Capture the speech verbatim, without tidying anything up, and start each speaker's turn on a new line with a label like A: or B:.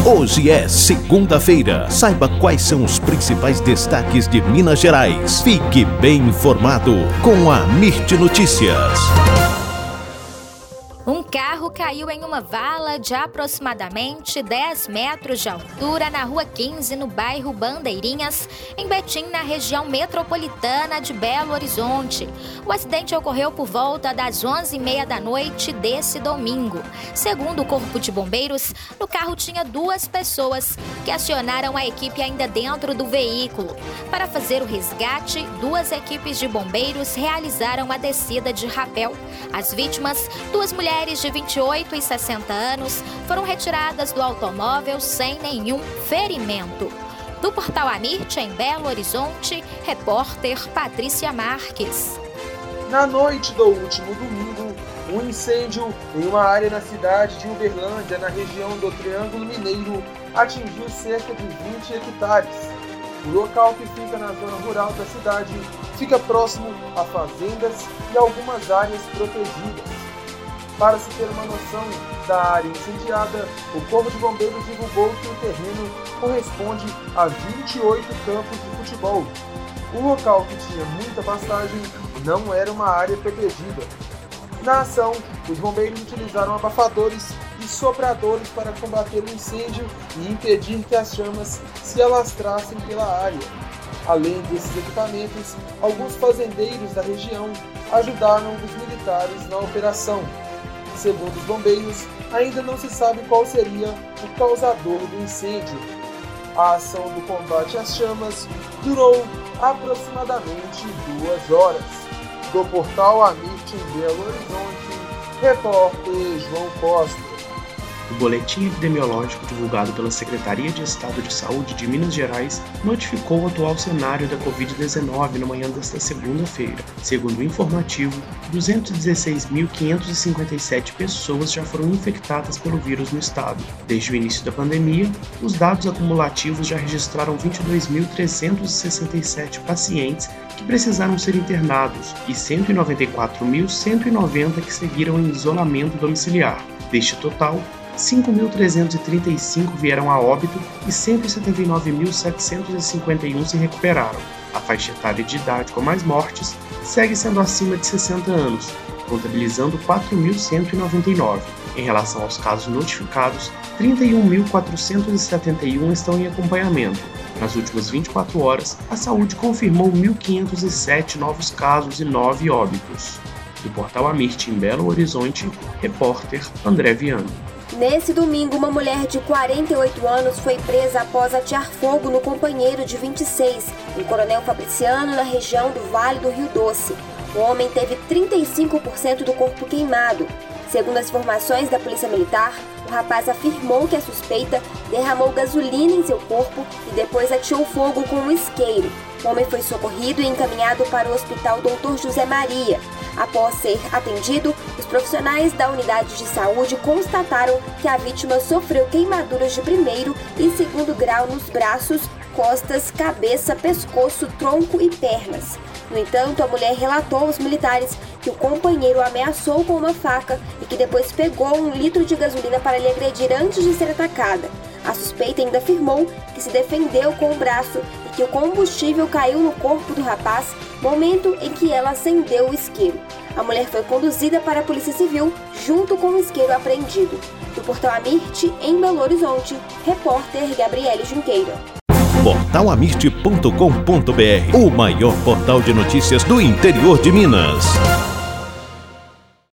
A: Hoje é segunda-feira. Saiba quais são os principais destaques de Minas Gerais. Fique bem informado com a Mirte Notícias.
B: Um carro caiu em uma vala de aproximadamente dez metros de altura na Rua quinze, no bairro Bandeirinhas, em Betim, na região metropolitana de Belo Horizonte. O acidente ocorreu por volta das onze e meia da noite desse domingo. Segundo o Corpo de Bombeiros, no carro tinha duas pessoas que acionaram a equipe ainda dentro do veículo. Para fazer o resgate, duas equipes de bombeiros realizaram a descida de rapel. As vítimas, duas mulheres de vinte e oito e sessenta anos, foram retiradas do automóvel sem nenhum ferimento. Do Portal Amirte, em Belo Horizonte, repórter Patrícia Marques.
C: Na noite do último domingo, um incêndio em uma área na cidade de Uberlândia, na região do Triângulo Mineiro, atingiu cerca de vinte hectares. O local, que fica na zona rural da cidade, fica próximo a fazendas e algumas áreas protegidas. Para se ter uma noção da área incendiada, o Corpo de Bombeiros divulgou que o terreno corresponde a vinte e oito campos de futebol. O local, que tinha muita pastagem, não era uma área protegida. Na ação, os bombeiros utilizaram abafadores e sopradores para combater o incêndio e impedir que as chamas se alastrassem pela área. Além desses equipamentos, alguns fazendeiros da região ajudaram os militares na operação. Segundo os bombeiros, ainda não se sabe qual seria o causador do incêndio. A ação do combate às chamas durou aproximadamente duas horas. Do Portal Amirte, em Belo Horizonte, repórter João Costa.
D: O boletim epidemiológico divulgado pela Secretaria de Estado de Saúde de Minas Gerais notificou o atual cenário da covid dezenove na manhã desta segunda-feira. Segundo o informativo, duzentas e dezesseis mil quinhentas e cinquenta e sete pessoas já foram infectadas pelo vírus no estado. Desde o início da pandemia, os dados acumulativos já registraram vinte e dois mil trezentos e sessenta e sete pacientes que precisaram ser internados e cento e noventa e quatro mil cento e noventa que seguiram em isolamento domiciliar. Deste total, cinco mil trezentos e trinta e cinco vieram a óbito e cento e setenta e nove mil setecentos e cinquenta e um se recuperaram. A faixa etária de idade com mais mortes segue sendo acima de sessenta anos, contabilizando quatro mil cento e noventa e nove. Em relação aos casos notificados, trinta e um mil quatrocentos e setenta e um estão em acompanhamento. Nas últimas vinte e quatro horas, a saúde confirmou mil quinhentos e sete novos casos e nove óbitos. Do Portal Amirte, em Belo Horizonte, repórter André Viana.
E: Nesse domingo, uma mulher de quarenta e oito anos foi presa após atear fogo no companheiro de vinte e seis, em Coronel Fabriciano, na região do Vale do Rio Doce. O homem teve trinta e cinco por cento do corpo queimado. Segundo as informações da Polícia Militar, o rapaz afirmou que a suspeita derramou gasolina em seu corpo e depois ateou fogo com um isqueiro. O homem foi socorrido e encaminhado para o Hospital doutor José Maria. Após ser atendido, os profissionais da unidade de saúde constataram que a vítima sofreu queimaduras de primeiro e segundo grau nos braços, costas, cabeça, pescoço, tronco e pernas. No entanto, a mulher relatou aos militares que o companheiro a ameaçou com uma faca e que depois pegou um litro de gasolina para lhe agredir antes de ser atacada. A suspeita ainda afirmou que se defendeu com o braço e que o combustível caiu no corpo do rapaz, momento em que ela acendeu o isqueiro. A mulher foi conduzida para a Polícia Civil junto com o isqueiro apreendido. Do Portal Amirte, em Belo Horizonte, repórter Gabriele Junqueira.
A: portal amirte ponto com ponto br, o maior portal de notícias do interior de Minas.